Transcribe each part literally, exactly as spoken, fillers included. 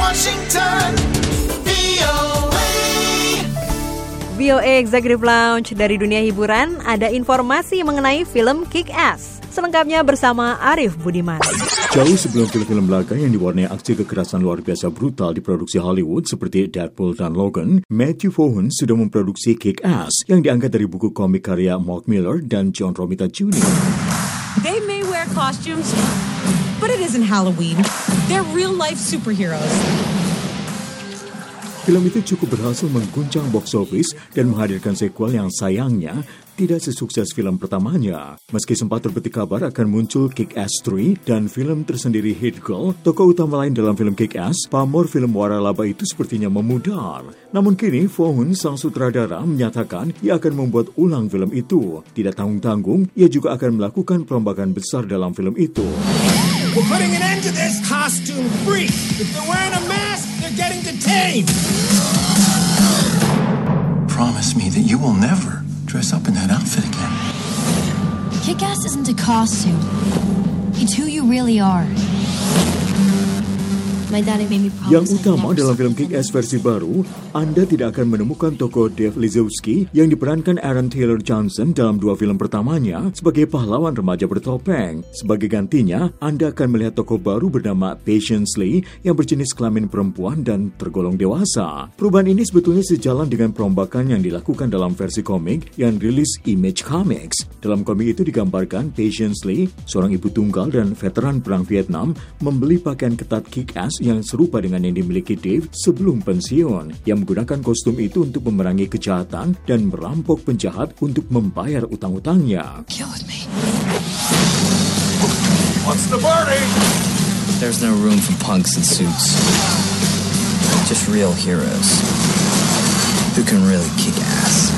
Washington, V O A. V O A Executive Lounge, dari dunia hiburan, ada informasi mengenai film Kick-Ass. Selengkapnya bersama Arif Budiman. Jauh sebelum film-film laga yang diwarnai aksi kekerasan luar biasa brutal diproduksi Hollywood seperti Deadpool dan Logan, Matthew Vaughn sudah memproduksi Kick-Ass yang diangkat dari buku komik karya Mark Millar dan John Romita Junior They may wear costumes, but it isn't Halloween. They're real-life superheroes. Film itu cukup berhasil mengguncang box office dan menghadirkan sequel yang sayangnya tidak sesukses film pertamanya. Meski sempat terbetik kabar akan muncul Kick-Ass tiga dan film tersendiri Hit Girl, tokoh utama lain dalam film Kick-Ass, pamor film waralaba itu sepertinya memudar. Namun kini, Vaughn, sang sutradara, menyatakan ia akan membuat ulang film itu. Tidak tanggung-tanggung, ia juga akan melakukan perombakan besar dalam film itu. We're putting an end to this costume freak. If they're wearing a mask, they're getting detained. Promise me that you will never dress up in that outfit again. Kick-Ass isn't a costume. It's who you really are. My daddy made me promise. Yang utama dalam film Kick-Ass versi baru, Anda tidak akan menemukan tokoh Dave Lisowski yang diperankan Aaron Taylor Johnson dalam dua film pertamanya sebagai pahlawan remaja bertopeng. Sebagai gantinya, Anda akan melihat tokoh baru bernama Patience Lee yang berjenis kelamin perempuan dan tergolong dewasa. Perubahan ini sebetulnya sejalan dengan perombakan yang dilakukan dalam versi komik yang rilis Image Comics. Dalam komik itu digambarkan Patience Lee, seorang ibu tunggal dan veteran perang Vietnam, membeli pakaian ketat Kick-Ass yang serupa dengan yang dimiliki Dave sebelum pensiun, yang menggunakan kostum itu untuk memerangi kejahatan dan merampok penjahat untuk membayar utang-utangnya. Kill with me. What's the verdict? There's no room for punks in suits. Just real heroes who can really kick ass.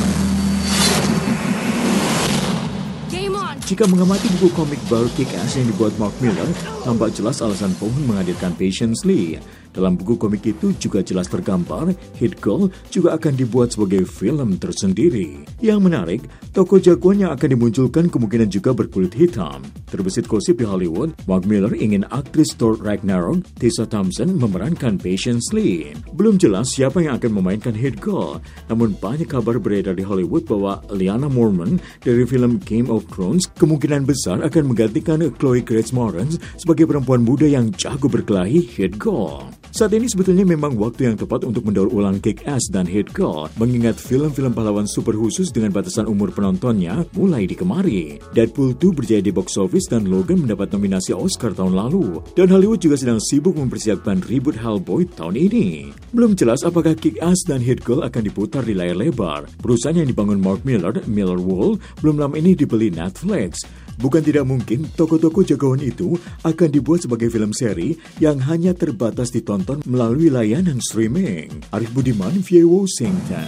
Jika mengamati buku komik baru Kick-Ass yang dibuat Mark Millar, tampak jelas alasan Vaughn menghadirkan Patience Lee. Dalam buku komik itu juga jelas tergambar, Hit Girl juga akan dibuat sebagai film tersendiri. Yang menarik, tokoh jagoan yang akan dimunculkan kemungkinan juga berkulit hitam. Terbesit gosip di Hollywood, Mark Millar ingin aktris Thor Ragnarok, Tessa Thompson, memerankan Patience Lee. Belum jelas siapa yang akan memainkan Hit Girl, namun banyak kabar beredar di Hollywood bahwa Lyanna Mormont dari film Game of Thrones kemungkinan besar akan menggantikan Chloe Grace Moretz sebagai perempuan muda yang jago berkelahi Hit Girl. Saat ini sebetulnya memang waktu yang tepat untuk mendaur ulang Kick-Ass dan Hit Girl, mengingat film-film pahlawan super khusus dengan batasan umur penontonnya mulai dikemari. Deadpool dua berjaya di box office dan Logan mendapat nominasi Oscar tahun lalu. Dan Hollywood juga sedang sibuk mempersiapkan reboot Hellboy tahun ini. Belum jelas apakah Kick-Ass dan Hit Girl akan diputar di layar lebar. Perusahaan yang dibangun Mark Millar, Millar World, belum lama ini dibeli Netflix. Bukan tidak mungkin tokoh-tokoh jagoan itu akan dibuat sebagai film seri yang hanya terbatas ditonton melalui layanan streaming. Arif Budiman, V O A Washington.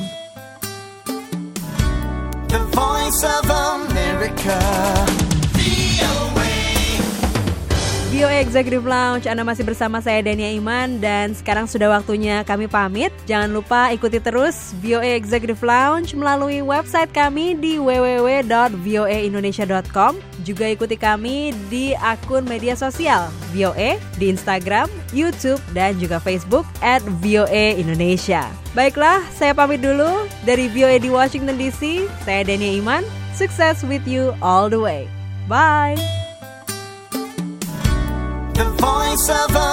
The Voice of America. V O A Executive Lounge, Anda masih bersama saya Dania Iman, dan sekarang sudah waktunya kami pamit. Jangan lupa ikuti terus V O A Executive Lounge melalui website kami di w w w dot v o a indonesia dot com. Juga ikuti kami di akun media sosial V O A di Instagram, YouTube, dan juga Facebook at V O A Indonesia. Baiklah, saya pamit dulu dari V O A di Washington D C. Saya Dania Iman, sukses with you all the way. Bye! The Voice of